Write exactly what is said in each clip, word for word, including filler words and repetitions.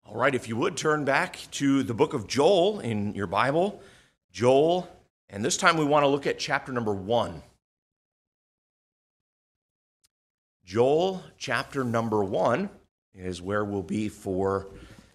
All right, if you would turn back to the book of Joel in your Bible, Joel, and this time we want to look at chapter number one. Joel chapter number one is where we'll be for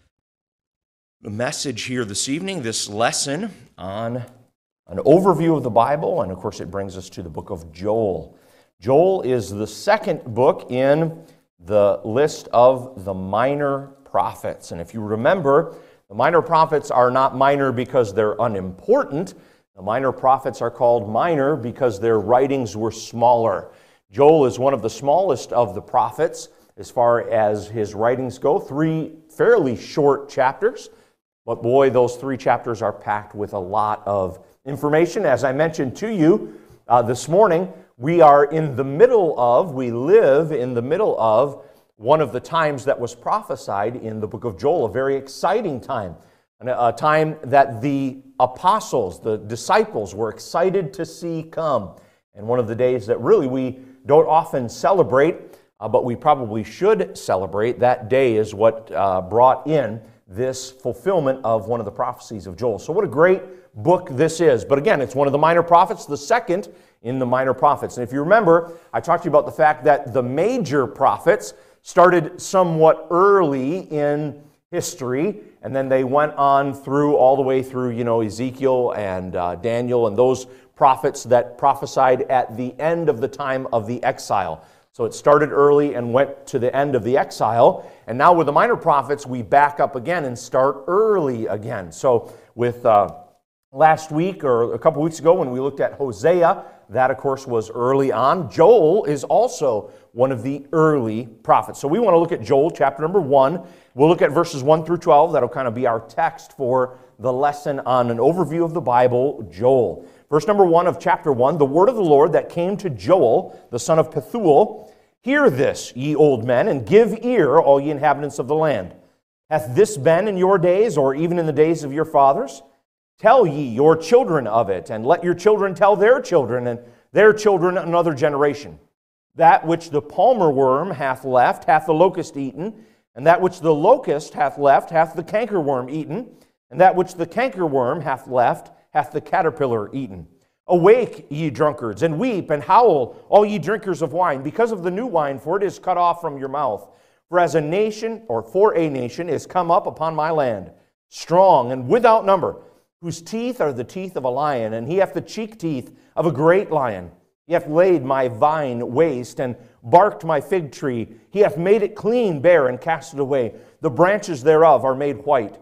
the message here this evening, this lesson on an overview of the Bible, and of course it brings us to the book of Joel. Joel is the second book in the list of the minor prophets. And if you remember, the minor prophets are not minor because they're unimportant. The minor prophets are called minor because their writings were smaller. Joel is one of the smallest of the prophets as far as his writings go. Three fairly short chapters, but boy, those three chapters are packed with a lot of information. As I mentioned to you uh, this morning, we are in the middle of, we live in the middle of one of the times that was prophesied in the book of Joel, a very exciting time, a time that the apostles, the disciples, were excited to see come, and one of the days that really we don't often celebrate, uh, but we probably should celebrate. That day is what uh, brought in this fulfillment of one of the prophecies of Joel. So what a great book this is. But again, it's one of the minor prophets, the second in the minor prophets. And if you remember, I talked to you about the fact that the major prophets started somewhat early in history, and then they went on through all the way through, you know, Ezekiel and uh, Daniel and those prophets that prophesied at the end of the time of the exile. So it started early and went to the end of the exile, and now with the minor prophets, we back up again and start early again. So with uh, last week or a couple weeks ago when we looked at Hosea, that of course was early on. Joel is also one of the early prophets. So we want to look at Joel chapter number one. We'll look at verses one through twelve. That'll kind of be our text for the lesson on an overview of the Bible, Joel. Verse number one of chapter one, the word of the Lord that came to Joel, the son of Pethuel. Hear this, ye old men, and give ear, all ye inhabitants of the land. Hath this been in your days, or even in the days of your fathers? Tell ye your children of it, and let your children tell their children, and their children another generation. That which the palmer worm hath left, hath the locust eaten, and that which the locust hath left, hath the cankerworm eaten, and that which the cankerworm hath left, hath the caterpillar eaten. Awake, ye drunkards, and weep, and howl, all ye drinkers of wine, because of the new wine, for it is cut off from your mouth. For as a nation, or for a nation, is come up upon my land, strong and without number, whose teeth are the teeth of a lion, and he hath the cheek teeth of a great lion. He hath laid my vine waste, and barked my fig tree. He hath made it clean bare, and cast it away. The branches thereof are made white.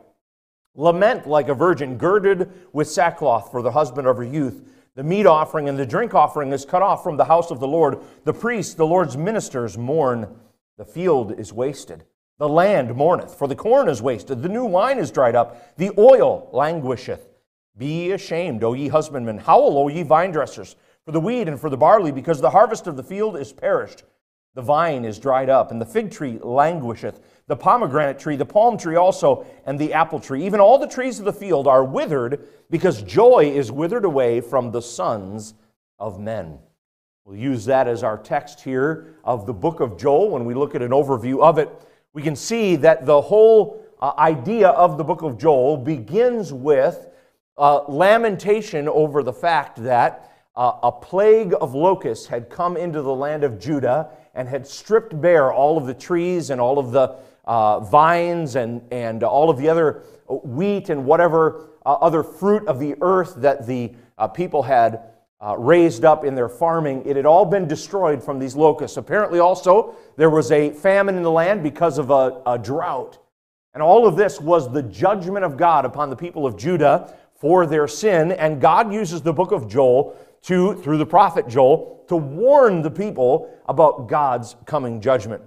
Lament like a virgin, girded with sackcloth for the husband of her youth. The meat offering and the drink offering is cut off from the house of the Lord. The priests, the Lord's ministers, mourn. The field is wasted. The land mourneth, for the corn is wasted. The new wine is dried up. The oil languisheth. Be ye ashamed, O ye husbandmen. Howl, O ye vine dressers, for the wheat and for the barley, because the harvest of the field is perished. The vine is dried up, and the fig tree languisheth. The pomegranate tree, the palm tree also, and the apple tree. Even all the trees of the field are withered, because joy is withered away from the sons of men. We'll use that as our text here of the book of Joel. When we look at an overview of it, we can see that the whole uh, idea of the book of Joel begins with Uh, lamentation over the fact that uh, a plague of locusts had come into the land of Judah and had stripped bare all of the trees and all of the uh, vines and, and all of the other wheat and whatever uh, other fruit of the earth that the uh, people had uh, raised up in their farming. It had all been destroyed from these locusts. Apparently also there was a famine in the land because of a, a drought. And all of this was the judgment of God upon the people of Judah for their sin, and God uses the book of Joel to, through the prophet Joel, to warn the people about God's coming judgment.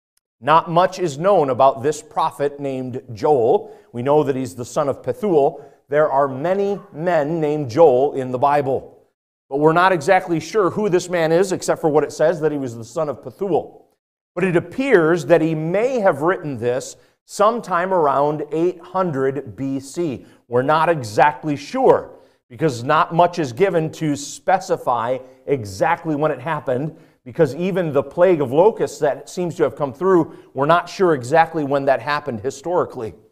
Not much is known about this prophet named Joel. We know that he's the son of Pethuel. There are many men named Joel in the Bible, but we're not exactly sure who this man is, except for what it says, that he was the son of Pethuel. But it appears that he may have written this sometime around eight hundred B C. We're not exactly sure, because not much is given to specify exactly when it happened, because even the plague of locusts that seems to have come through, we're not sure exactly when that happened historically.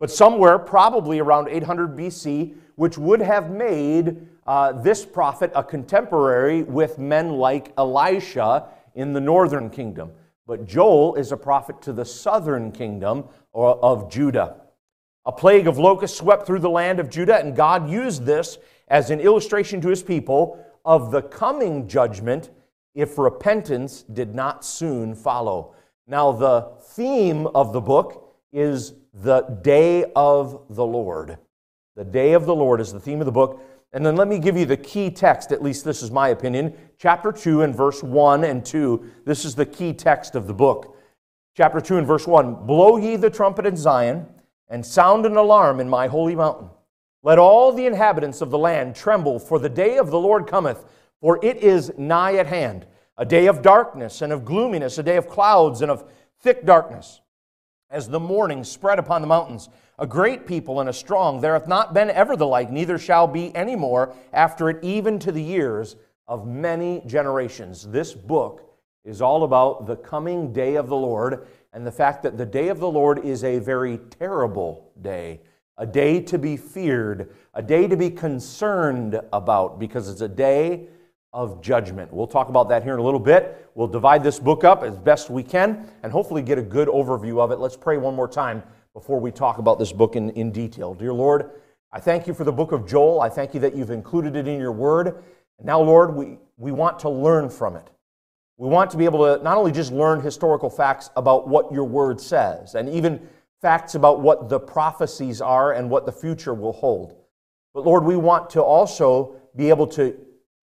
but somewhere probably around eight hundred B C, which would have made uh, this prophet a contemporary with men like Elisha in the northern kingdom. But Joel is a prophet to the southern kingdom of Judah. A plague of locusts swept through the land of Judah, and God used this as an illustration to his people of the coming judgment if repentance did not soon follow. Now, the theme of the book is the day of the Lord. The day of the Lord is the theme of the book. And then let me give you the key text, at least this is my opinion. Chapter two and verse one and two. This is the key text of the book. Chapter two and verse one. Blow ye the trumpet in Zion, and sound an alarm in my holy mountain. Let all the inhabitants of the land tremble, for the day of the Lord cometh, for it is nigh at hand. A day of darkness and of gloominess, a day of clouds and of thick darkness. As the morning spread upon the mountains, a great people and a strong, there hath not been ever the like, neither shall be any more after it, even to the years of many generations. This book is all about the coming day of the Lord, and the fact that the day of the Lord is a very terrible day, a day to be feared, a day to be concerned about, because it's a day of judgment. We'll talk about that here in a little bit. We'll divide this book up as best we can and hopefully get a good overview of it. Let's pray one more time before we talk about this book in, in detail. Dear Lord, I thank you for the book of Joel. I thank you that you've included it in your word. And now, Lord, we, we want to learn from it. We want to be able to not only just learn historical facts about what your word says, and even facts about what the prophecies are and what the future will hold. But Lord, we want to also be able to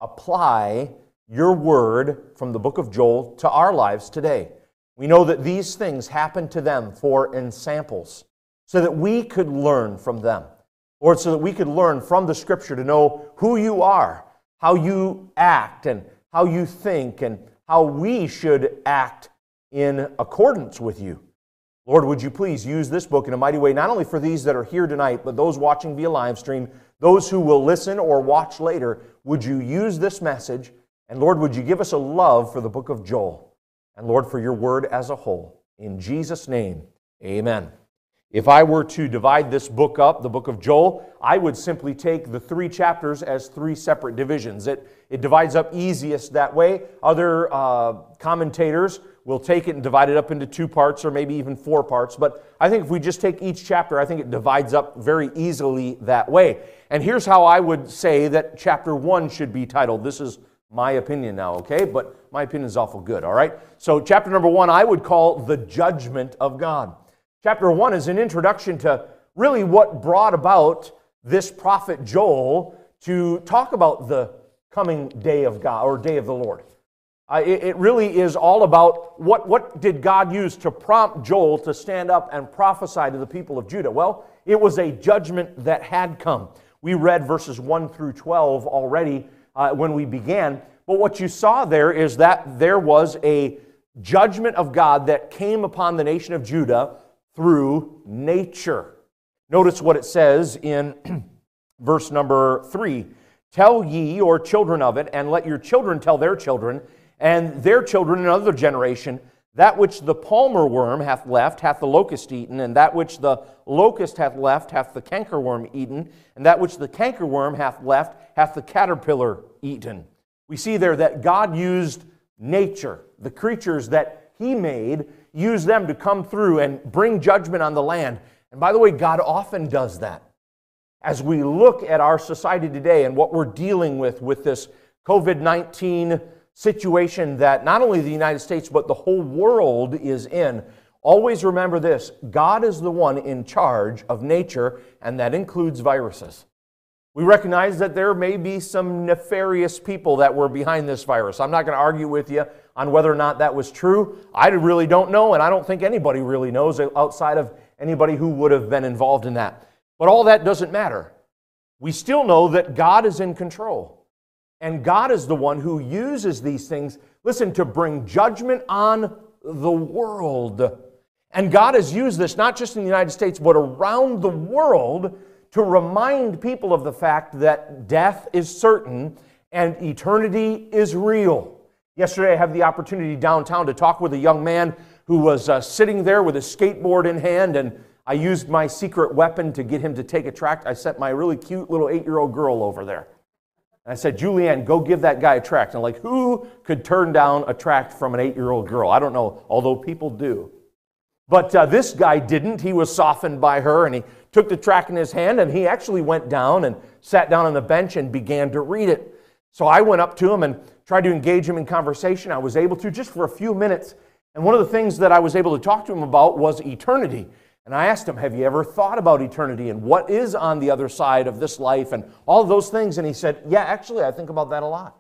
apply your word from the book of Joel to our lives today. We know that these things happened to them for ensamples, so that we could learn from them. Lord, so that we could learn from the Scripture to know who you are, how you act, and how you think, and how we should act in accordance with you. Lord, would you please use this book in a mighty way, not only for these that are here tonight, but those watching via live stream, those who will listen or watch later. Would you use this message? And Lord, would you give us a love for the book of Joel? And Lord, for your word as a whole. In Jesus' name, amen. If I were to divide this book up, the book of Joel, I would simply take the three chapters as three separate divisions. It, it divides up easiest that way. Other uh, commentators will take it and divide it up into two parts or maybe even four parts. But I think if we just take each chapter, I think it divides up very easily that way. And here's how I would say that chapter one should be titled. This is my opinion now, okay? But my opinion is awful good, all right? So chapter number one, I would call the judgment of God. Chapter one is an introduction to really what brought about this prophet Joel to talk about the coming day of God, or day of the Lord. Uh, it, it really is all about what, what did God use to prompt Joel to stand up and prophesy to the people of Judah? Well, it was a judgment that had come. We read verses one through twelve already uh, when we began, but what you saw there is that there was a judgment of God that came upon the nation of Judah through nature. Notice what it says in verse number three. Tell ye your children of it, and let your children tell their children, and their children in another generation, that which the palmer worm hath left hath the locust eaten, and that which the locust hath left hath the cankerworm eaten, and that which the cankerworm hath left hath the caterpillar eaten. We see there that God used nature, the creatures that He made, use them to come through and bring judgment on the land. And by the way, God often does that. As we look at our society today and what we're dealing with with this covid nineteen situation that not only the United States but the whole world is in, always remember this: God is the one in charge of nature, and that includes viruses. We recognize that there may be some nefarious people that were behind this virus. I'm not going to argue with you on whether or not that was true. I really don't know, and I don't think anybody really knows outside of anybody who would have been involved in that. But all that doesn't matter. We still know that God is in control. And God is the one who uses these things, listen, to bring judgment on the world. And God has used this not just in the United States, but around the world to remind people of the fact that death is certain and eternity is real. Yesterday I had the opportunity downtown to talk with a young man who was uh, sitting there with a skateboard in hand, and I used my secret weapon to get him to take a tract. I sent my really cute little eight-year-old girl over there. And I said, Julianne, go give that guy a tract. And like, who could turn down a tract from an eight-year-old girl? I don't know, although people do. But uh, this guy didn't. He was softened by her, and he took the tract in his hand, and he actually went down and sat down on the bench and began to read it. So I went up to him and tried to engage him in conversation. I was able to just for a few minutes. And one of the things that I was able to talk to him about was eternity. And I asked him, have you ever thought about eternity and what is on the other side of this life and all of those things? And he said, yeah, actually, I think about that a lot.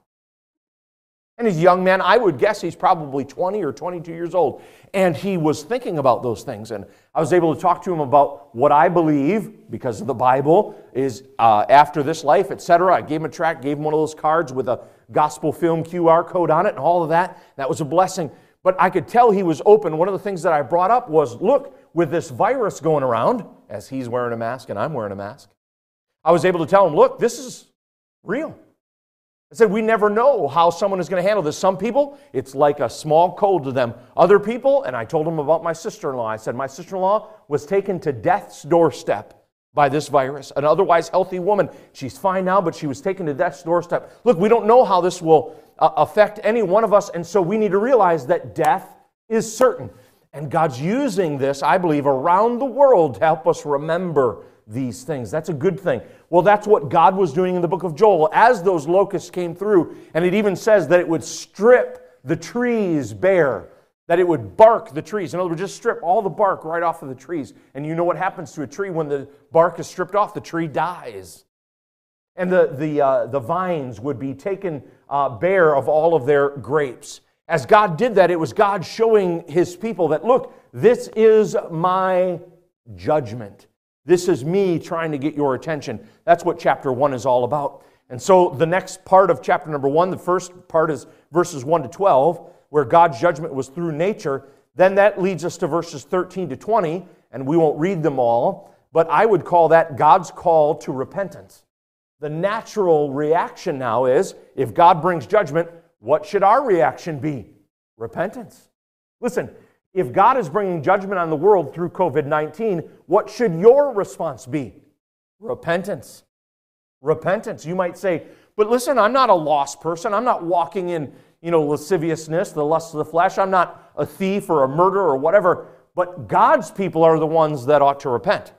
And he's a young man. I would guess he's probably twenty or twenty-two years old. And he was thinking about those things. And I was able to talk to him about what I believe, because of the Bible, is uh, after this life, et cetera. I gave him a tract, gave him one of those cards with a gospel film Q R code on it and all of that. That was a blessing. But I could tell he was open. One of the things that I brought up was, look, with this virus going around, as he's wearing a mask and I'm wearing a mask, I was able to tell him, look, this is real. I said, we never know how someone is going to handle this. Some people, it's like a small cold to them. Other people, and I told him about my sister-in-law. I said, my sister-in-law was taken to death's doorstep by this virus. An otherwise healthy woman. She's fine now, but she was taken to death's doorstep. Look, we don't know how this will uh, affect any one of us, and so we need to realize that death is certain. And God's using this, I believe, around the world to help us remember these things. That's a good thing. Well, that's what God was doing in the book of Joel as those locusts came through. And it even says that it would strip the trees bare, that it would bark the trees. In other words, just strip all the bark right off of the trees. And you know what happens to a tree when the bark is stripped off? The tree dies. And the, the, uh, the vines would be taken uh, bare of all of their grapes. As God did that, it was God showing His people that, look, this is my judgment. This is me trying to get your attention. That's what chapter one is all about. And so the next part of chapter number one, the first part is verses one to twelve, where God's judgment was through nature. Then that leads us to verses thirteen to twenty, and we won't read them all, but I would call that God's call to repentance. The natural reaction now is, if God brings judgment, what should our reaction be? Repentance. Listen, if God is bringing judgment on the world through covid nineteen, what should your response be? Repentance. Repentance. You might say, but listen, I'm not a lost person. I'm not walking in, you know, lasciviousness, the lust of the flesh. I'm not a thief or a murderer or whatever. But God's people are the ones that ought to repent.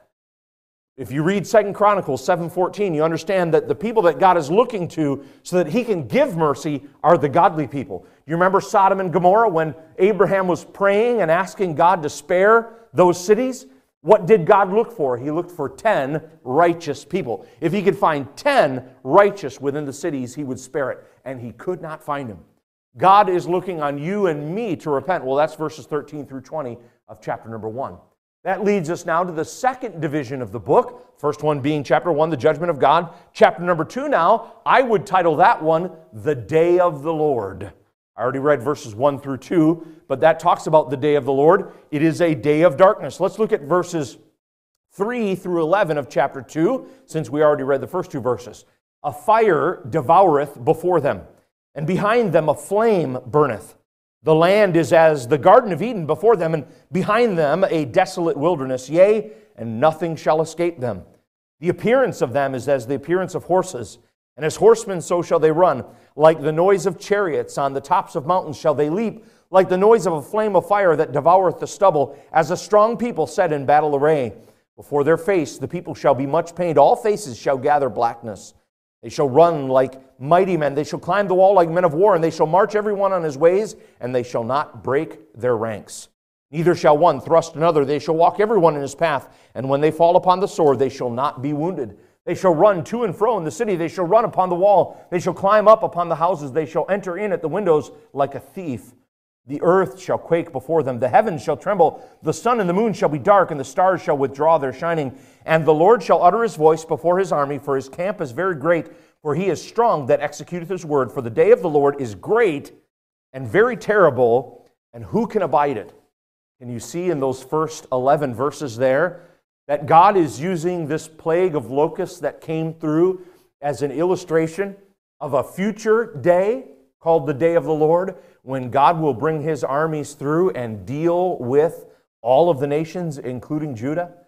If you read Second Chronicles seven fourteen, you understand that the people that God is looking to so that He can give mercy are the godly people. You remember Sodom and Gomorrah when Abraham was praying and asking God to spare those cities? What did God look for? He looked for ten righteous people. If He could find ten righteous within the cities, He would spare it. And He could not find them. God is looking on you and me to repent. Well, that's verses thirteen through twenty of chapter number one. That leads us now to the second division of the book. First one being chapter one, the judgment of God. Chapter number two now, I would title that one, the day of the Lord. I already read verses one through two, but that talks about the day of the Lord. It is a day of darkness. Let's look at verses three through eleven of chapter two, since we already read the first two verses. A fire devoureth before them, and behind them a flame burneth. The land is as the Garden of Eden before them, and behind them a desolate wilderness, yea, and nothing shall escape them. The appearance of them is as the appearance of horses, and as horsemen so shall they run. Like the noise of chariots on the tops of mountains shall they leap, like the noise of a flame of fire that devoureth the stubble, as a strong people set in battle array. Before their face the people shall be much pained, all faces shall gather blackness. They shall run like mighty men. They shall climb the wall like men of war, and they shall march every one on his ways, and they shall not break their ranks. Neither shall one thrust another. They shall walk every one in his path, and when they fall upon the sword, they shall not be wounded. They shall run to and fro in the city. They shall run upon the wall. They shall climb up upon the houses. They shall enter in at the windows like a thief. The earth shall quake before them. The heavens shall tremble. The sun and the moon shall be dark, and the stars shall withdraw their shining. And the Lord shall utter His voice before His army, for His camp is very great. For He is strong that executeth His word. For the day of the Lord is great and very terrible, and who can abide it? Can you see in those first eleven verses there that God is using this plague of locusts that came through as an illustration of a future day called the day of the Lord, when God will bring His armies through and deal with all of the nations, including Judah?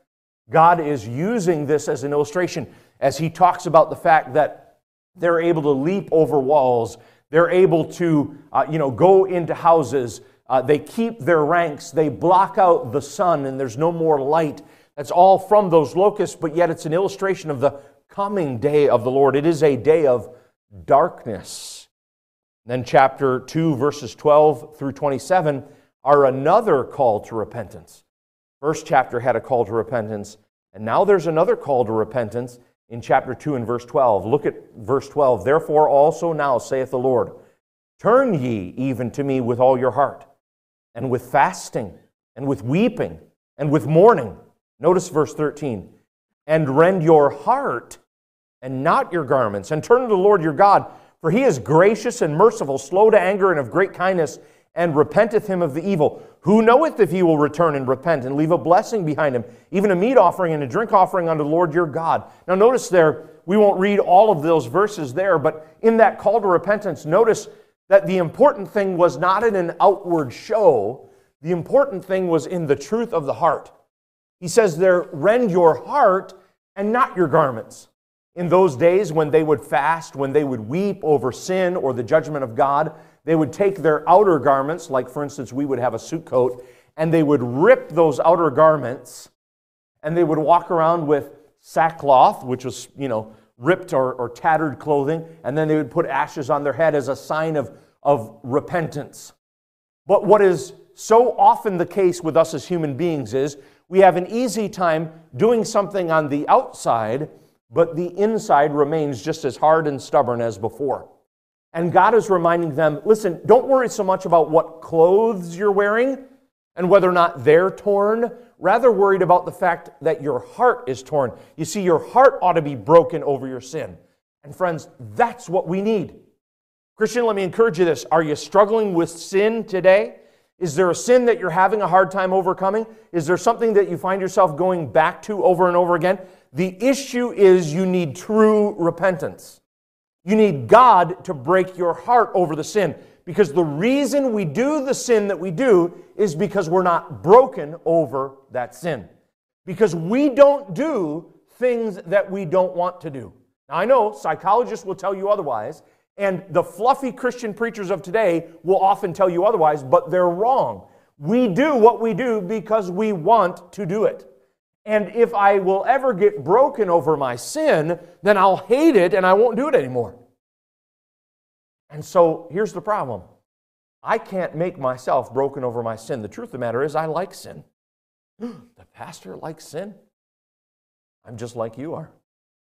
God is using this as an illustration as he talks about the fact that they're able to leap over walls. They're able to, uh, you know, go into houses. Uh, they keep their ranks. They block out the sun, and there's no more light. That's all from those locusts, but yet it's an illustration of the coming day of the Lord. It is a day of darkness. Then chapter two, verses twelve through twenty-seven are another call to repentance. First chapter had a call to repentance, and now there's another call to repentance in chapter two and verse twelve. Look at verse twelve. Therefore also now, saith the Lord, turn ye even to me with all your heart, and with fasting, and with weeping, and with mourning. Notice verse thirteen. And rend your heart, and not your garments, and turn to the Lord your God, for he is gracious and merciful, slow to anger, and of great kindness, and repenteth him of the evil. Who knoweth if he will return and repent, and leave a blessing behind him, even a meat offering and a drink offering unto the Lord your God? Now notice there, we won't read all of those verses there, but in that call to repentance, notice that the important thing was not in an outward show. The important thing was in the truth of the heart. He says there, rend your heart and not your garments. In those days when they would fast, when they would weep over sin or the judgment of God, they would take their outer garments, like for instance we would have a suit coat, and they would rip those outer garments, and they would walk around with sackcloth, which was, you know, ripped or, or tattered clothing, and then they would put ashes on their head as a sign of, of repentance. But what is so often the case with us as human beings is we have an easy time doing something on the outside, but the inside remains just as hard and stubborn as before. And God is reminding them, listen, don't worry so much about what clothes you're wearing and whether or not they're torn. Rather worried about the fact that your heart is torn. You see, your heart ought to be broken over your sin. And friends, that's what we need. Christian, let me encourage you this. Are you struggling with sin today? Is there a sin that you're having a hard time overcoming? Is there something that you find yourself going back to over and over again? The issue is you need true repentance. You need God to break your heart over the sin. Because the reason we do the sin that we do is because we're not broken over that sin. Because we don't do things that we don't want to do. Now I know psychologists will tell you otherwise, and the fluffy Christian preachers of today will often tell you otherwise, but they're wrong. We do what we do because we want to do it. And if I will ever get broken over my sin, then I'll hate it and I won't do it anymore. And so here's the problem. I can't make myself broken over my sin. The truth of the matter is I like sin. The pastor likes sin. I'm just like you are.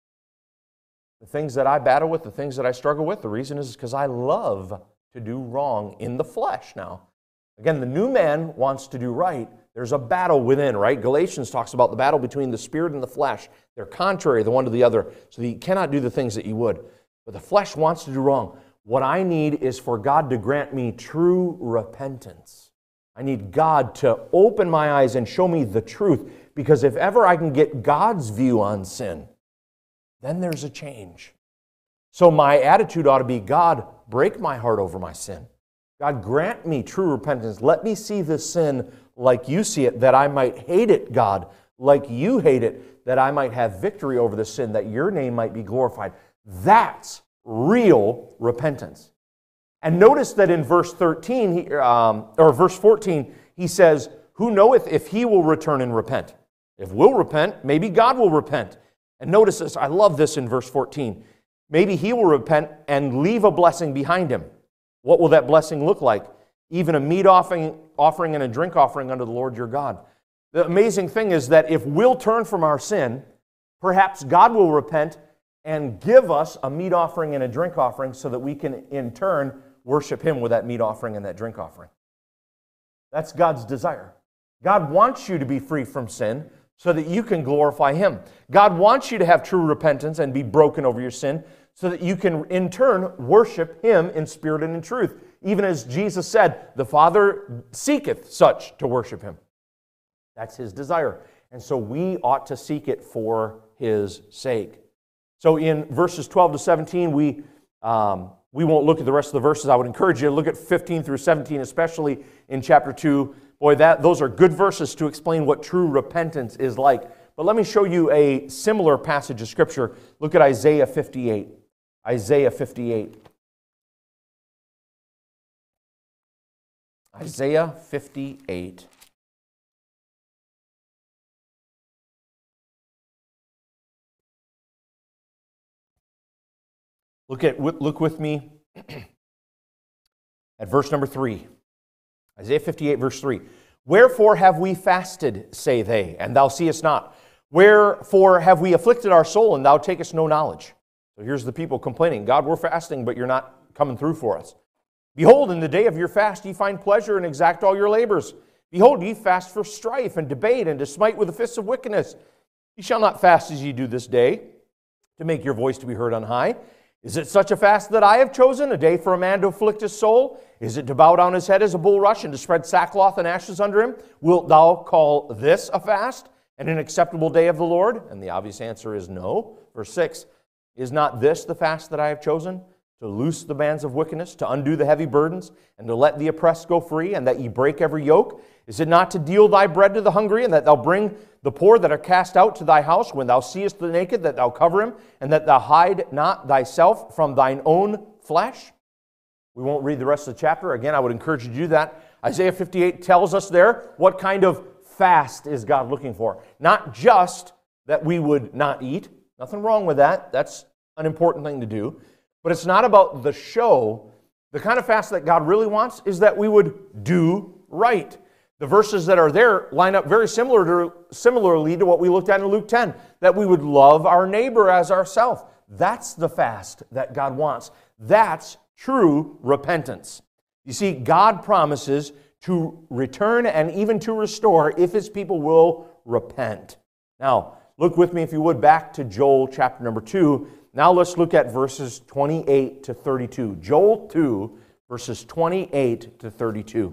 The things that I battle with, the things that I struggle with, the reason is because I love to do wrong in the flesh now. Again, the new man wants to do right. There's a battle within, right? Galatians talks about the battle between the spirit and the flesh. They're contrary the one to the other, so that you cannot do the things that you would. But the flesh wants to do wrong. What I need is for God to grant me true repentance. I need God to open my eyes and show me the truth, because if ever I can get God's view on sin, then there's a change. So my attitude ought to be, God, break my heart over my sin. God, grant me true repentance. Let me see this sin like you see it, that I might hate it, God, like you hate it, that I might have victory over the sin, that your name might be glorified. That's real repentance. And notice that in verse thirteen, he, um, or verse fourteen, he says, who knoweth if he will return and repent? If we'll repent, maybe God will repent. And notice this, I love this in verse fourteen. Maybe he will repent and leave a blessing behind him. What will that blessing look like? Even a meat offering, offering and a drink offering unto the Lord your God. The amazing thing is that if we'll turn from our sin, perhaps God will repent and give us a meat offering and a drink offering so that we can in turn worship him with that meat offering and that drink offering. That's God's desire. God wants you to be free from sin so that you can glorify him. God wants you to have true repentance and be broken over your sin so that you can in turn worship him in spirit and in truth. Even as Jesus said, the Father seeketh such to worship him. That's his desire. And so we ought to seek it for his sake. So in verses twelve to seventeen, we, um, we won't look at the rest of the verses. I would encourage you to look at fifteen through seventeen, especially in chapter two. Boy, that, those are good verses to explain what true repentance is like. But let me show you a similar passage of Scripture. Look at Isaiah fifty-eight. Isaiah fifty-eight. Isaiah fifty-eight. Look at look with me at verse number three. Isaiah fifty-eight, verse three. Wherefore have we fasted, say they, and thou seest not? Wherefore have we afflicted our soul, and thou takest no knowledge? So here's the people complaining, God, we're fasting, but you're not coming through for us. Behold, in the day of your fast ye find pleasure, and exact all your labors. Behold, ye fast for strife, and debate, and to smite with the fists of wickedness. Ye shall not fast as ye do this day, to make your voice to be heard on high. Is it such a fast that I have chosen, a day for a man to afflict his soul? Is it to bow down his head as a bulrush, and to spread sackcloth and ashes under him? Wilt thou call this a fast, and an acceptable day of the Lord? And the obvious answer is no. Verse six, is not this the fast that I have chosen? To loose the bands of wickedness, to undo the heavy burdens, and to let the oppressed go free, and that ye break every yoke? Is it not to deal thy bread to the hungry, and that thou bring the poor that are cast out to thy house, when thou seest the naked, that thou cover him, and that thou hide not thyself from thine own flesh? We won't read the rest of the chapter. Again, I would encourage you to do that. Isaiah fifty-eight tells us there what kind of fast is God looking for. Not just that we would not eat. Nothing wrong with that. That's an important thing to do. But it's not about the show. The kind of fast that God really wants is that we would do right. The verses that are there line up very similar to, similarly to what we looked at in Luke ten, that we would love our neighbor as ourselves. That's the fast that God wants. That's true repentance. You see, God promises to return and even to restore if His people will repent. Now, look with me, if you would, back to Joel chapter number two. Now let's look at verses twenty-eight to thirty-two. Joel two, verses twenty-eight to thirty-two.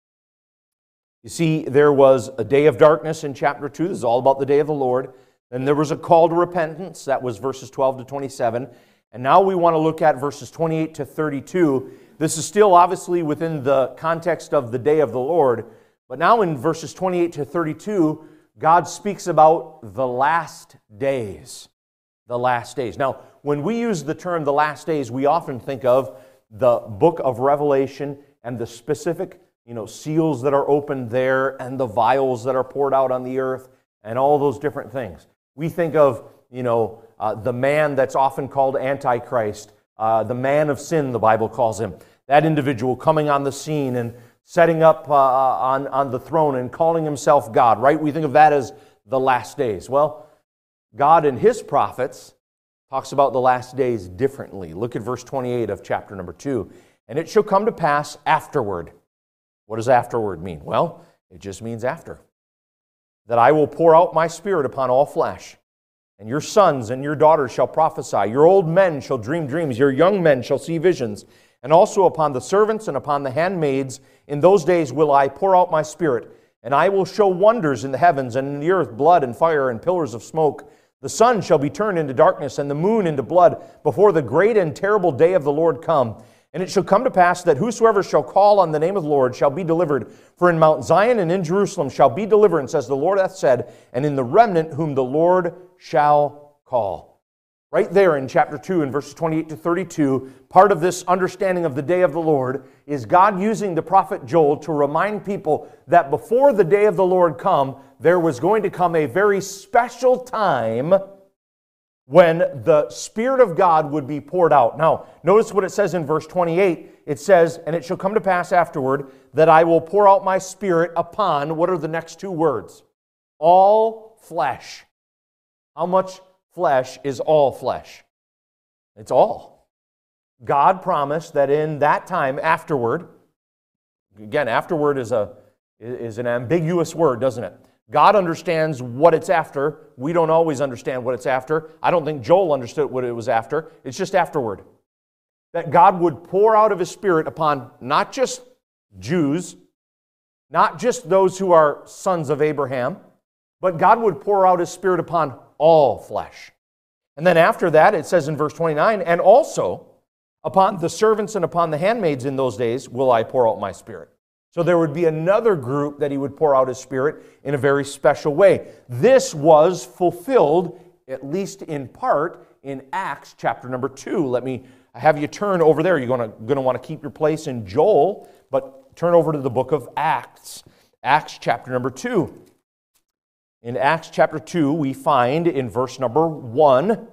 You see, there was a day of darkness in chapter two. This is all about the day of the Lord. Then there was a call to repentance. That was verses twelve to twenty-seven. And now we want to look at verses twenty-eight to thirty-two. This is still obviously within the context of the day of the Lord. But now in verses twenty-eight to thirty-two, God speaks about the last days. The last days. Now, when we use the term the last days, we often think of the book of Revelation and the specific, you know, seals that are opened there and the vials that are poured out on the earth and all those different things. We think of, you know, uh, the man that's often called Antichrist, uh, the man of sin, the Bible calls him. That individual coming on the scene and setting up uh, on, on the throne and calling himself God, right? We think of that as the last days. Well, God in His prophets talks about the last days differently. Look at verse twenty-eight of chapter number two. And it shall come to pass afterward. What does afterward mean? Well, it just means after. That I will pour out my Spirit upon all flesh. And your sons and your daughters shall prophesy. Your old men shall dream dreams. Your young men shall see visions. And also upon the servants and upon the handmaids, in those days will I pour out my Spirit. And I will show wonders in the heavens and in the earth, blood and fire and pillars of smoke. The sun shall be turned into darkness and the moon into blood before the great and terrible day of the Lord come. And it shall come to pass that whosoever shall call on the name of the Lord shall be delivered. For in Mount Zion and in Jerusalem shall be deliverance, as the Lord hath said, and in the remnant whom the Lord shall call. Right there in chapter two, in verses twenty-eight to thirty-two, part of this understanding of the day of the Lord is God using the prophet Joel to remind people that before the day of the Lord come, there was going to come a very special time when the Spirit of God would be poured out. Now, notice what it says in verse twenty-eight. It says, and it shall come to pass afterward that I will pour out my Spirit upon, what are the next two words? All flesh. How much flesh is all flesh? It's all. God promised that in that time afterward, again, afterward is a is an ambiguous word, doesn't it? God understands what it's after. We don't always understand what it's after. I don't think Joel understood what it was after. It's just afterward. That God would pour out of His Spirit upon not just Jews, not just those who are sons of Abraham, but God would pour out His Spirit upon all flesh. And then after that, it says in verse twenty-nine, and also upon the servants and upon the handmaids in those days will I pour out my Spirit. So there would be another group that he would pour out his Spirit in a very special way. This was fulfilled, at least in part, in Acts chapter number two. Let me have you turn over there. You're going to, going to want to keep your place in Joel, but turn over to the book of Acts. Acts chapter number two. In Acts chapter two, we find in verse number one,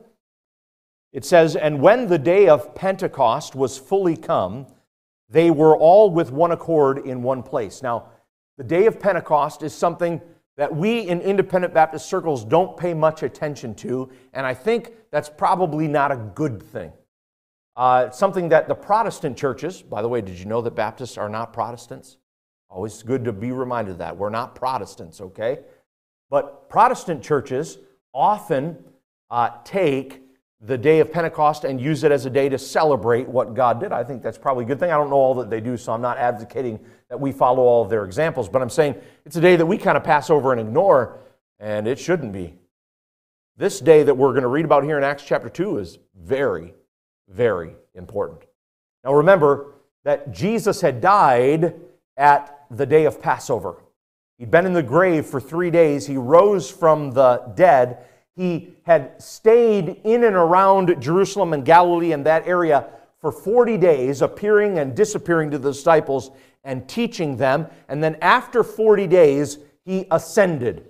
it says, "And when the day of Pentecost was fully come, they were all with one accord in one place." Now, the day of Pentecost is something that we in independent Baptist circles don't pay much attention to, and I think that's probably not a good thing. Uh, it's something that the Protestant churches, by the way, did you know that Baptists are not Protestants? Always good to be reminded of that. We're not Protestants, okay? But Protestant churches often uh, take the day of Pentecost and use it as a day to celebrate what God did. I think that's probably a good thing. I don't know all that they do, so I'm not advocating that we follow all of their examples, but I'm saying it's a day that we kind of pass over and ignore, and it shouldn't be. This day that we're going to read about here in Acts chapter two is very, very important. Now remember that Jesus had died at the day of Passover. He'd been in the grave for three days. He rose from the dead. He had stayed in and around Jerusalem and Galilee and that area for forty days, appearing and disappearing to the disciples and teaching them. And then after forty days, he ascended.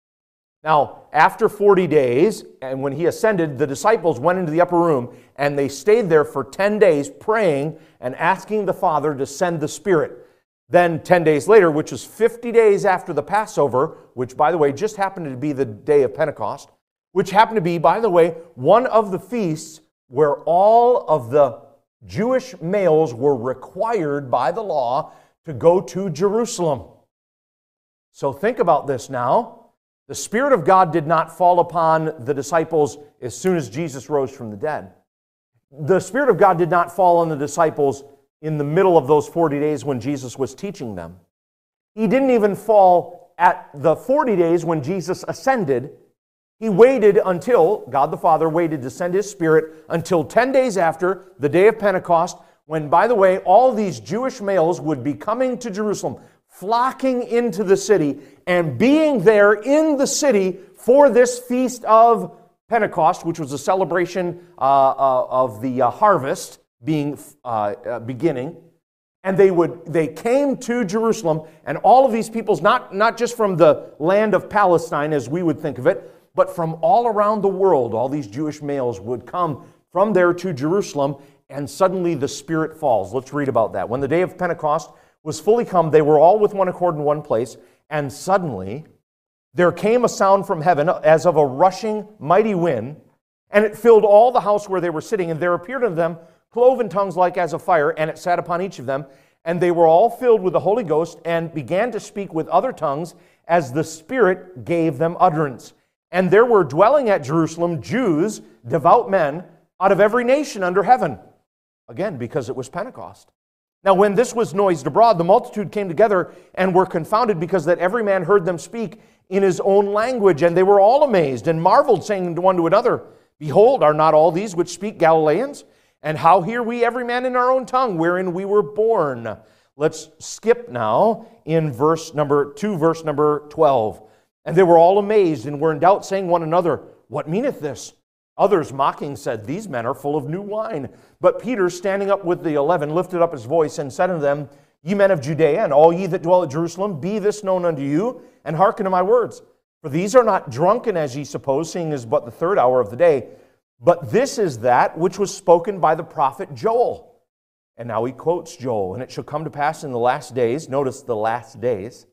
Now, after forty days, and when he ascended, the disciples went into the upper room and they stayed there for ten days praying and asking the Father to send the Spirit. Then ten days later, which was fifty days after the Passover, which, by the way, just happened to be the day of Pentecost, which happened to be, by the way, one of the feasts where all of the Jewish males were required by the law to go to Jerusalem. So think about this now. The Spirit of God did not fall upon the disciples as soon as Jesus rose from the dead. The Spirit of God did not fall on the disciples in the middle of those forty days when Jesus was teaching them. He didn't even fall at the forty days when Jesus ascended. He waited until, God the Father waited to send His Spirit until ten days after the day of Pentecost, when, by the way, all these Jewish males would be coming to Jerusalem, flocking into the city, and being there in the city for this feast of Pentecost, which was a celebration uh, uh, of the uh, harvest being uh, uh, beginning. And they would they came to Jerusalem, and all of these peoples, not, not just from the land of Palestine as we would think of it, but from all around the world, all these Jewish males would come from there to Jerusalem, and suddenly the Spirit falls. Let's read about that. When the day of Pentecost was fully come, they were all with one accord in one place, and suddenly there came a sound from heaven as of a rushing mighty wind, and it filled all the house where they were sitting, and there appeared unto them cloven tongues like as of fire, and it sat upon each of them, and they were all filled with the Holy Ghost, and began to speak with other tongues as the Spirit gave them utterance. And there were dwelling at Jerusalem Jews, devout men, out of every nation under heaven. Again, because it was Pentecost. Now when this was noised abroad, the multitude came together and were confounded, because that every man heard them speak in his own language. And they were all amazed and marveled, saying one to another, Behold, are not all these which speak Galileans? And how hear we every man in our own tongue, wherein we were born? Let's skip now in verse number two, verse number twelve. And they were all amazed and were in doubt, saying one another, What meaneth this? Others mocking said, These men are full of new wine. But Peter, standing up with the eleven, lifted up his voice and said unto them, Ye men of Judea, and all ye that dwell at Jerusalem, be this known unto you, and hearken to my words. For these are not drunken, as ye suppose, seeing it is but the third hour of the day. But this is that which was spoken by the prophet Joel. And now he quotes Joel. And it shall come to pass in the last days, notice the last days.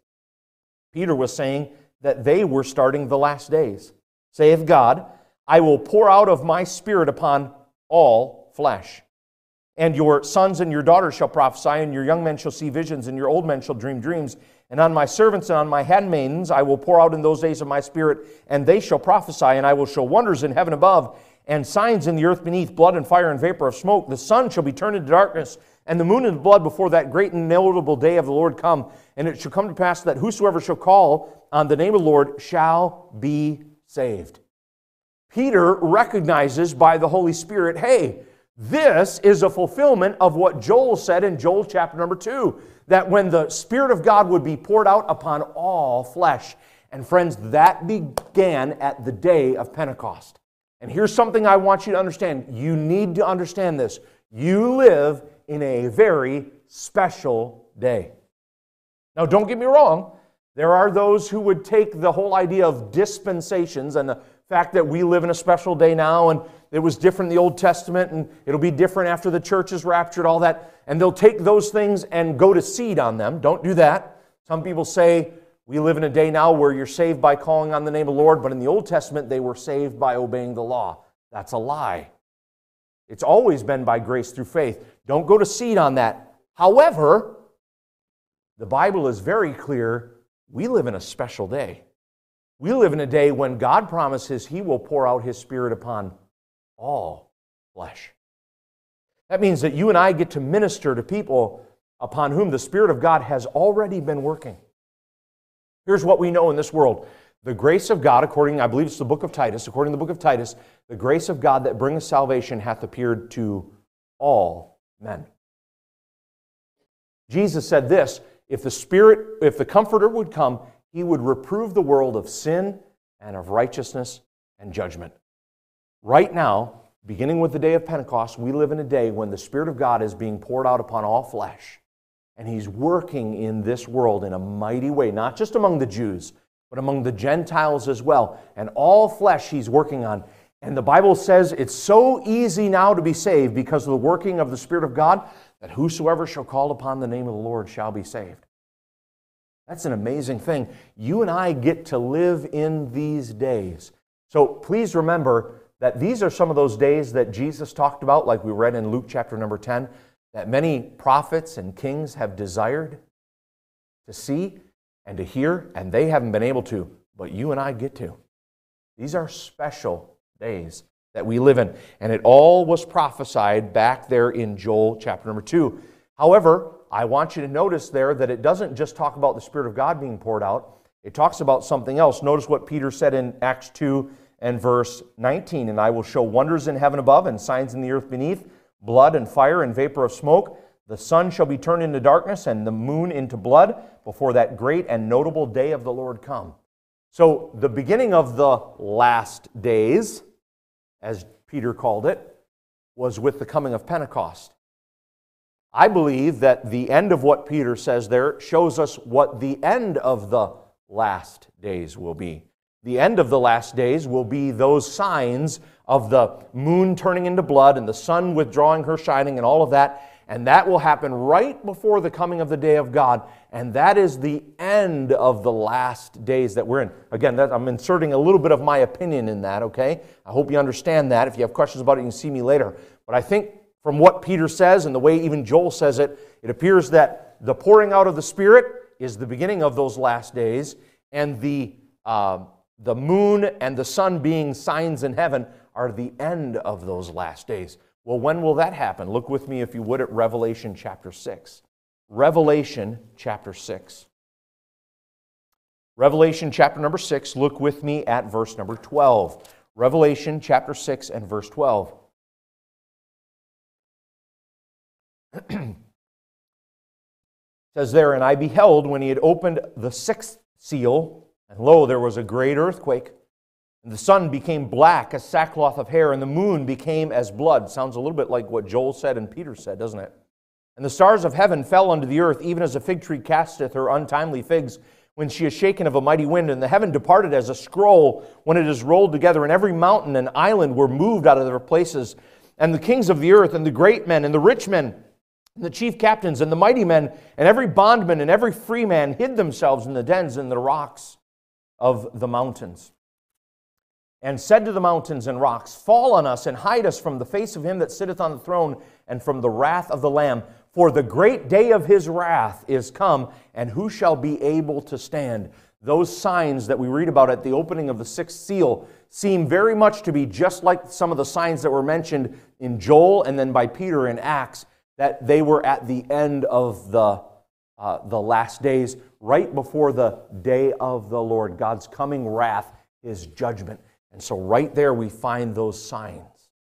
Peter was saying that they were starting the last days. Saith God, I will pour out of my Spirit upon all flesh. And your sons and your daughters shall prophesy, and your young men shall see visions, and your old men shall dream dreams. And on my servants and on my handmaidens I will pour out in those days of my Spirit, and they shall prophesy, and I will show wonders in heaven above, and signs in the earth beneath, blood and fire and vapor of smoke. The sun shall be turned into darkness, and the moon into blood before that great and notable day of the Lord come. And it shall come to pass that whosoever shall call on the name of the Lord shall be saved. Peter recognizes by the Holy Spirit, hey, This is a fulfillment of what Joel said in Joel chapter number two, that when the Spirit of God would be poured out upon all flesh. And friends, that began at the day of Pentecost. And here's something I want you to understand. You need to understand this. You live in a very special day. Now, don't get me wrong. There are those who would take the whole idea of dispensations and the fact that we live in a special day now, and it was different in the Old Testament, and it'll be different after the church is raptured, all that, and they'll take those things and go to seed on them. Don't do that. Some people say, we live in a day now where you're saved by calling on the name of the Lord, but in the Old Testament, they were saved by obeying the law. That's a lie. It's always been by grace through faith. Don't go to seed on that. However, the Bible is very clear. We live in a special day. We live in a day when God promises He will pour out His Spirit upon all flesh. That means that you and I get to minister to people upon whom the Spirit of God has already been working. Here's what we know in this world. The grace of God, according, I believe it's the book of Titus, according to the book of Titus, the grace of God that bringeth salvation hath appeared to all men. Jesus said this, if the Spirit, if the Comforter would come, He would reprove the world of sin and of righteousness and judgment. Right now, beginning with the day of Pentecost, we live in a day when the Spirit of God is being poured out upon all flesh. And He's working in this world in a mighty way, not just among the Jews, but among the Gentiles as well. And all flesh He's working on. And the Bible says it's so easy now to be saved because of the working of the Spirit of God that whosoever shall call upon the name of the Lord shall be saved. That's an amazing thing. You and I get to live in these days. So please remember that these are some of those days that Jesus talked about, like we read in Luke chapter number ten, that many prophets and kings have desired to see and to hear, and they haven't been able to, but you and I get to. These are special days that we live in, and it all was prophesied back there in Joel chapter number two. However, I want you to notice there that it doesn't just talk about the Spirit of God being poured out. It talks about something else. Notice what Peter said in Acts two and verse nineteen, and I will show wonders in heaven above and signs in the earth beneath, blood and fire and vapor of smoke. The sun shall be turned into darkness and the moon into blood before that great and notable day of the Lord come. So the beginning of the last days, as Peter called it, was with the coming of Pentecost. I believe that the end of what Peter says there shows us what the end of the last days will be. The end of the last days will be those signs of the moon turning into blood and the sun withdrawing her shining and all of that. And that will happen right before the coming of the day of God. And that is the end of the last days that we're in. Again, that, I'm inserting a little bit of my opinion in that, okay? I hope you understand that. If you have questions about it, you can see me later. But I think from what Peter says and the way even Joel says it, it appears that the pouring out of the Spirit is the beginning of those last days, and the, uh, the moon and the sun being signs in heaven are the end of those last days. Well, when will that happen? Look with me, if you would, at Revelation chapter six. Revelation chapter six. Revelation chapter number six, look with me at verse number twelve. Revelation chapter six and verse twelve. It says there, and I beheld when he had opened the sixth seal, and lo, there was a great earthquake. And the sun became black as sackcloth of hair, and the moon became as blood. Sounds a little bit like what Joel said and Peter said, doesn't it? And the stars of heaven fell unto the earth, even as a fig tree casteth her untimely figs, when she is shaken of a mighty wind. And the heaven departed as a scroll when it is rolled together, and every mountain and island were moved out of their places. And the kings of the earth, and the great men, and the rich men, and the chief captains, and the mighty men, and every bondman, and every free man hid themselves in the dens and the rocks of the mountains. And said to the mountains and rocks, fall on us, and hide us from the face of him that sitteth on the throne, and from the wrath of the Lamb. For the great day of his wrath is come, and who shall be able to stand? Those signs that we read about at the opening of the sixth seal seem very much to be just like some of the signs that were mentioned in Joel and then by Peter in Acts, that they were at the end of the, uh, the last days, right before the day of the Lord, God's coming wrath, his judgment. And so right there we find those signs.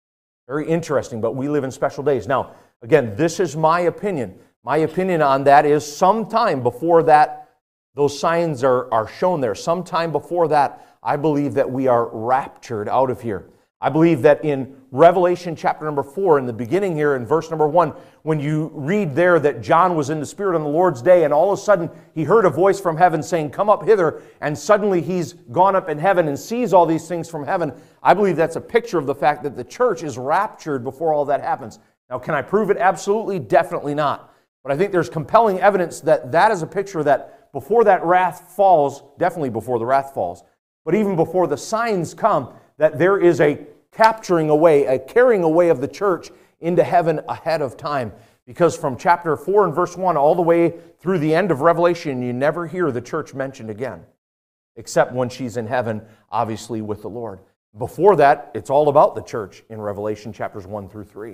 Very interesting, but we live in special days. Now, again, this is my opinion. My opinion on that is sometime before that, those signs are, are shown there. Sometime before that, I believe that we are raptured out of here. I believe that in Revelation chapter number four, in the beginning here, in verse number one, when you read there that John was in the Spirit on the Lord's day, and all of a sudden he heard a voice from heaven saying, "Come up hither," and suddenly he's gone up in heaven and sees all these things from heaven. I believe that's a picture of the fact that the church is raptured before all that happens. Now, can I prove it? Absolutely, definitely not. But I think there's compelling evidence that that is a picture that before that wrath falls, definitely before the wrath falls, but even before the signs come, that there is a capturing away, a carrying away of the church into heaven ahead of time. Because from chapter four and verse one all the way through the end of Revelation, you never hear the church mentioned again, except when she's in heaven, obviously with the Lord. Before that, it's all about the church in Revelation chapters one through three.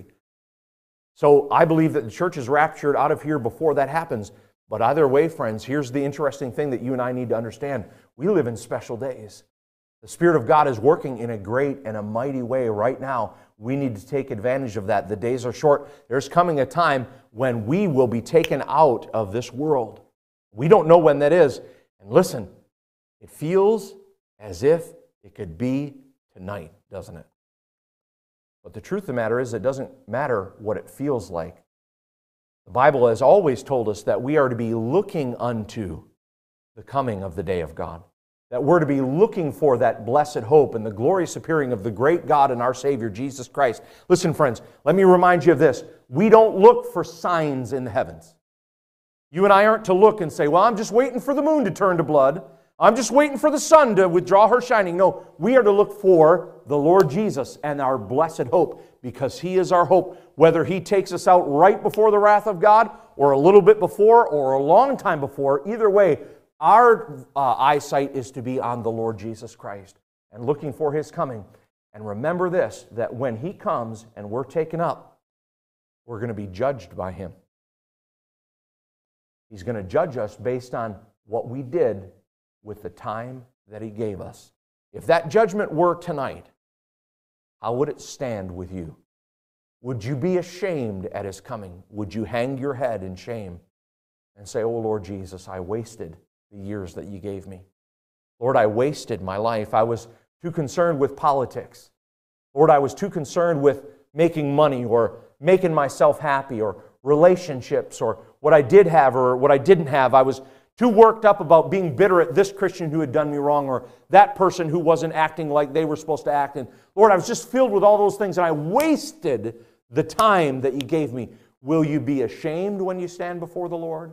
So I believe that the church is raptured out of here before that happens. But either way, friends, here's the interesting thing that you and I need to understand. We live in special days. The Spirit of God is working in a great and a mighty way right now. We need to take advantage of that. The days are short. There's coming a time when we will be taken out of this world. We don't know when that is. And listen, it feels as if it could be tonight, doesn't it? But the truth of the matter is, it doesn't matter what it feels like. The Bible has always told us that we are to be looking unto the coming of the day of God. That we're to be looking for that blessed hope and the glorious appearing of the great God and our Savior, Jesus Christ. Listen, friends, let me remind you of this. We don't look for signs in the heavens. You and I aren't to look and say, well, I'm just waiting for the moon to turn to blood. I'm just waiting for the sun to withdraw her shining. No, we are to look for the Lord Jesus and our blessed hope, because He is our hope. Whether He takes us out right before the wrath of God, or a little bit before, or a long time before, either way, our uh, eyesight is to be on the Lord Jesus Christ and looking for His coming. And remember this, that when He comes and we're taken up, we're going to be judged by Him. He's going to judge us based on what we did with the time that He gave us. If that judgment were tonight, how would it stand with you? Would you be ashamed at His coming? Would you hang your head in shame and say, "Oh Lord Jesus, I wasted the years that You gave me. Lord, I wasted my life. I was too concerned with politics. Lord, I was too concerned with making money or making myself happy or relationships or what I did have or what I didn't have. I was too worked up about being bitter at this Christian who had done me wrong or that person who wasn't acting like they were supposed to act. And Lord, I was just filled with all those things and I wasted the time that You gave me." Will you be ashamed when you stand before the Lord?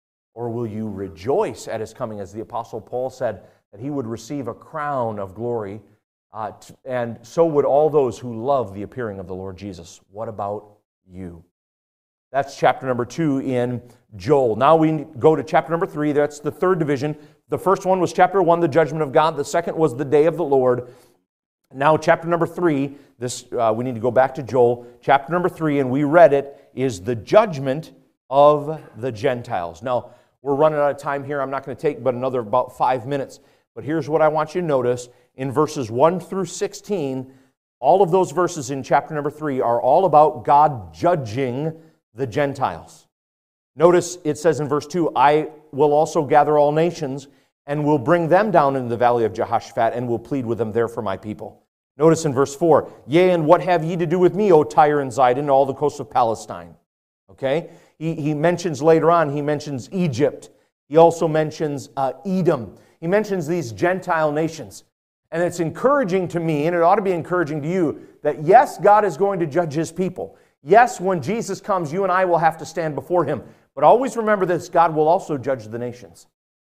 Or will you rejoice at His coming, as the Apostle Paul said, that he would receive a crown of glory, uh, t- and so would all those who love the appearing of the Lord Jesus. What about you? That's chapter number two in Joel. Now we go to chapter number three. That's the third division. The first one was chapter one, the judgment of God. The second was the day of the Lord. Now chapter number three, this uh, we need to go back to Joel. Chapter number three, and we read it, is the judgment of the Gentiles. Now, we're running out of time here. I'm not going to take but another about five minutes. But here's what I want you to notice. In verses one through sixteen, all of those verses in chapter number three are all about God judging the Gentiles. Notice it says in verse two, "I will also gather all nations and will bring them down into the valley of Jehoshaphat and will plead with them there for My people." Notice in verse four, "Yea, and what have ye to do with me, O Tyre and Zidon, and all the coasts of Palestine?" Okay? He, he mentions later on, he mentions Egypt. He also mentions uh, Edom. He mentions these Gentile nations. And it's encouraging to me, and it ought to be encouraging to you, that yes, God is going to judge His people. Yes, when Jesus comes, you and I will have to stand before Him. But always remember this, God will also judge the nations.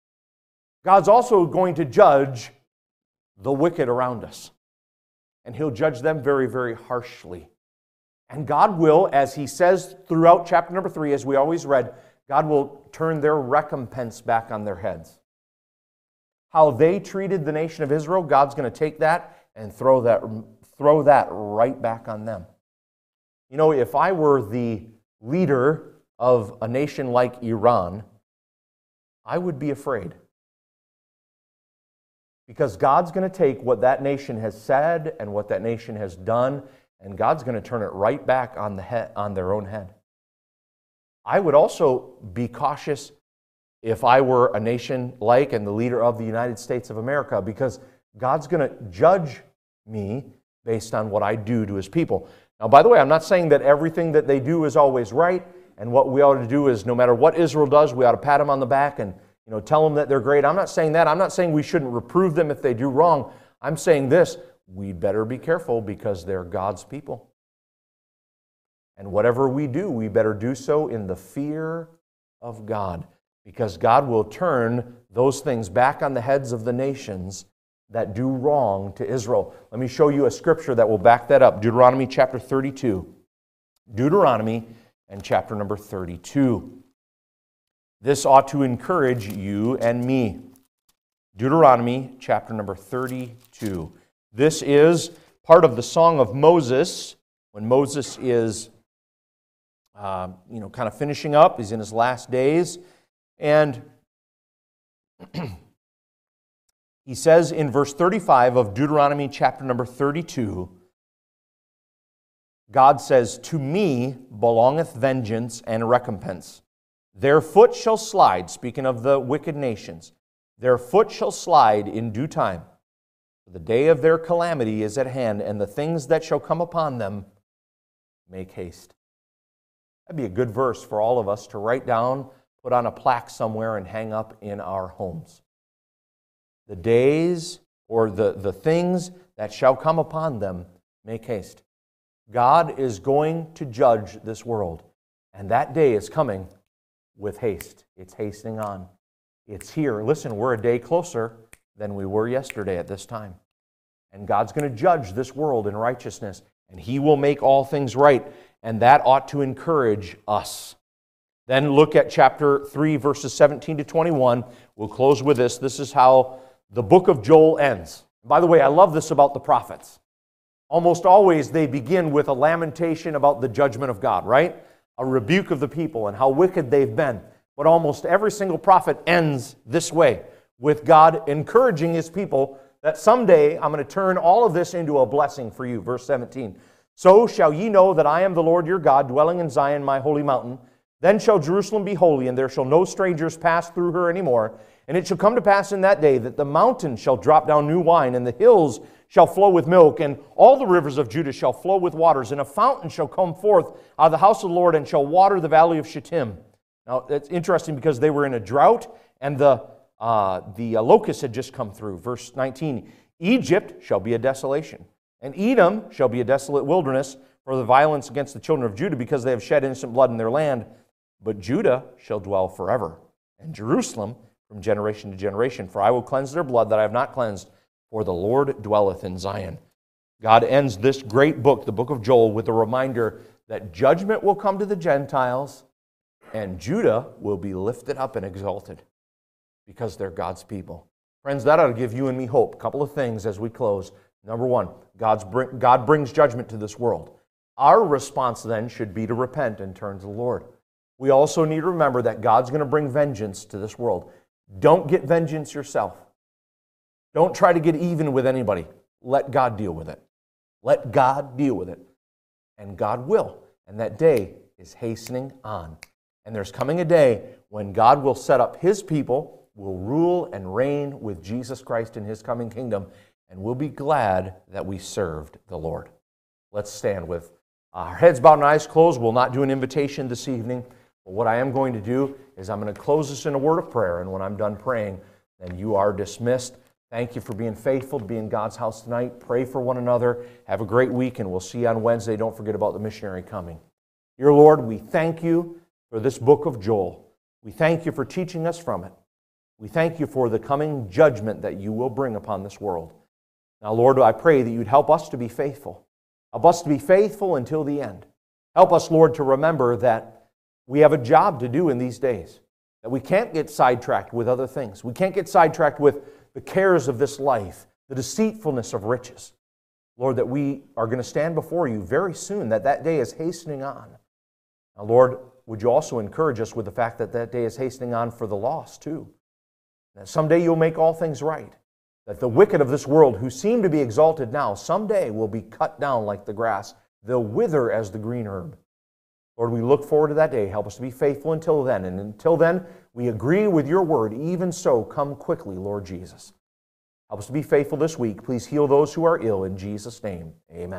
God's also going to judge the wicked around us. And He'll judge them very, very harshly. And God will, as He says throughout chapter number three, as we always read, God will turn their recompense back on their heads. How they treated the nation of Israel, God's going to take that and throw that, throw that right back on them. You know, if I were the leader of a nation like Iran, I would be afraid. Because God's going to take what that nation has said and what that nation has done, and God's going to turn it right back on, the head, on their own head. I would also be cautious if I were a nation like and the leader of the United States of America, because God's going to judge me based on what I do to His people. Now, by the way, I'm not saying that everything that they do is always right, and what we ought to do is no matter what Israel does, we ought to pat them on the back and you know, tell them that they're great. I'm not saying that. I'm not saying we shouldn't reprove them if they do wrong. I'm saying this, we'd better be careful because they're God's people. And whatever we do, we better do so in the fear of God, because God will turn those things back on the heads of the nations that do wrong to Israel. Let me show you a scripture that will back that up. Deuteronomy chapter thirty-two. Deuteronomy and chapter number thirty-two. This ought to encourage you and me. Deuteronomy chapter number thirty-two. This is part of the Song of Moses, when Moses is uh, you know, kind of finishing up. He's in his last days. And he says in verse thirty-five of Deuteronomy chapter number thirty-two, God says, "To me belongeth vengeance and recompense. Their foot shall slide," speaking of the wicked nations, "their foot shall slide in due time. For the day of their calamity is at hand, and the things that shall come upon them make haste." That'd be a good verse for all of us to write down, put on a plaque somewhere, and hang up in our homes. The days or the, the things that shall come upon them make haste. God is going to judge this world, and that day is coming with haste. It's hastening on. It's here. Listen, we're a day closer than we were yesterday at this time. And God's going to judge this world in righteousness, and He will make all things right, and that ought to encourage us. Then look at chapter three, verses seventeen to twenty-one. We'll close with this. This is how the book of Joel ends. By the way, I love this about the prophets. Almost always they begin with a lamentation about the judgment of God, right? A rebuke of the people and how wicked they've been. But almost every single prophet ends this way, with God encouraging His people that someday I'm going to turn all of this into a blessing for you. Verse seventeen. "So shall ye know that I am the Lord your God, dwelling in Zion, my holy mountain. Then shall Jerusalem be holy, and there shall no strangers pass through her any more. And it shall come to pass in that day that the mountains shall drop down new wine, and the hills shall flow with milk, and all the rivers of Judah shall flow with waters, and a fountain shall come forth out of the house of the Lord, and shall water the valley of Shittim." Now, it's interesting because they were in a drought, and the, uh, the uh, locusts had just come through. Verse nineteen, "Egypt shall be a desolation, and Edom shall be a desolate wilderness for the violence against the children of Judah, because they have shed innocent blood in their land. But Judah shall dwell forever, and Jerusalem from generation to generation. For I will cleanse their blood that I have not cleansed, for the Lord dwelleth in Zion." God ends this great book, the book of Joel, with a reminder that judgment will come to the Gentiles, and Judah will be lifted up and exalted because they're God's people. Friends, that ought to give you and me hope. A couple of things as we close. Number one, God's bring, God brings judgment to this world. Our response then should be to repent and turn to the Lord. We also need to remember that God's going to bring vengeance to this world. Don't get vengeance yourself. Don't try to get even with anybody. Let God deal with it. Let God deal with it. And God will. And that day is hastening on. And there's coming a day when God will set up His people, will rule and reign with Jesus Christ in His coming kingdom, and we'll be glad that we served the Lord. Let's stand with our heads bowed and eyes closed. We'll not do an invitation this evening. But what I am going to do is I'm going to close this in a word of prayer, and when I'm done praying, then you are dismissed. Thank you for being faithful to be in God's house tonight. Pray for one another. Have a great week, and we'll see you on Wednesday. Don't forget about the missionary coming. Dear Lord, we thank you for this book of Joel. We thank you for teaching us from it. We thank you for the coming judgment that you will bring upon this world. Now, Lord, I pray that you'd help us to be faithful. Help us to be faithful until the end. Help us, Lord, to remember that we have a job to do in these days, that we can't get sidetracked with other things. We can't get sidetracked with the cares of this life, the deceitfulness of riches. Lord, that we are going to stand before you very soon, that that day is hastening on. Now, Lord, would you also encourage us with the fact that that day is hastening on for the lost, too? That someday you'll make all things right. That the wicked of this world, who seem to be exalted now, someday will be cut down like the grass, They'll wither as the green herb. Lord, we look forward to that day. Help us to be faithful until then. And until then, we agree with your word. Even so, come quickly, Lord Jesus. Help us to be faithful this week. Please heal those who are ill. In Jesus' name, amen.